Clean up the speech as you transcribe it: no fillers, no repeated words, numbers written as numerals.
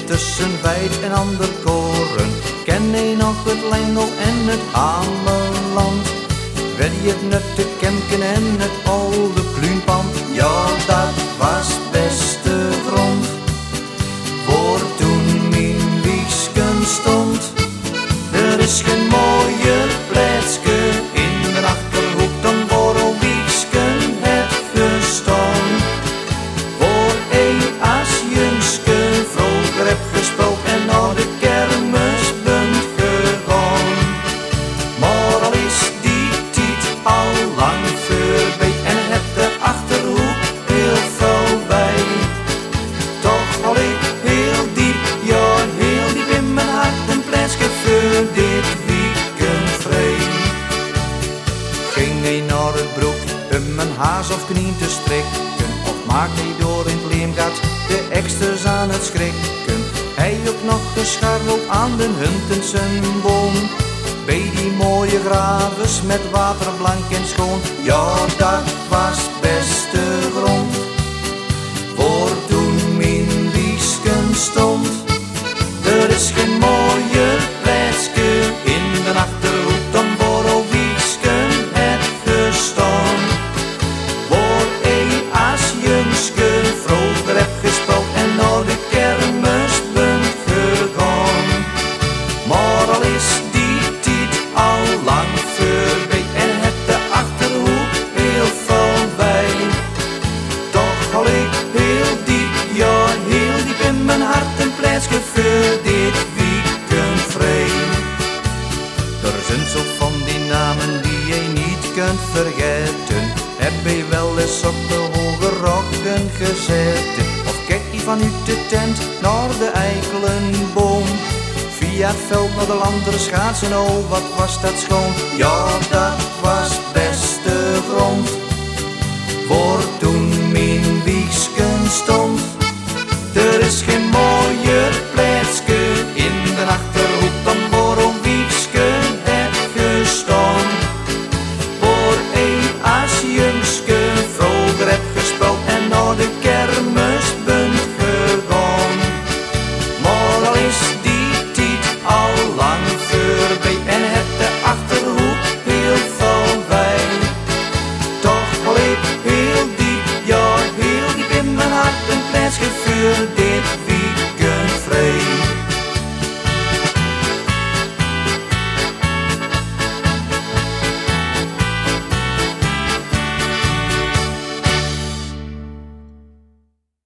tussen wijd en ander koren. Ken je nog het Lengel en het Ameland? Weet je het nutte Kemken en het oude Kluunpand? Ja, dat was beste grond voor toen mijn wiesken stond. Er is geen mooie plekske in de Achterhoek dan voor een wiesken het gestaan. Voor een als jongske vroeger heb gespeeld en naar de kermis bent gegaan. Maar al is die tijd al lang voorbij en heb de Achterhoek heel veel bij. Toch al ik heel diep, ja heel diep in mijn hart een plekske voor dit weekend vrij. Ging hij naar het broek om mijn haas of knie te strikken, of maakte hij door in het leemgat de eksters aan het schrikken. Hij ook nog gescharreld aan de Huntensenboom, bij die mooie gravens met water blank en schoon. Ja, dat was beste grond voor toen mijn wiesken stond. Er is geen mooie plekske in de Achterhoek dan voor een wiesken het gestaan. Voor een als jongske vroeger heb gespeeld en naar de kermis bent gegaan. Maar al is die tijd al lang voorbij en heb de Achterhoek heel veel bij. Toch al ik heel diep, ja heel diep in mijn hart een plekske voor dit weekend vrij. Er zijn zo van die namen die je niet kunt vergeten. Heb je wel eens op de hoge rokken gezeten? Of kijk je vanuit de tent naar de Eikelenboom? Via het veld naar de landere schaatsen, oh wat was dat schoon. Ja, dat was beste grond voor toen mijn wiesken stond.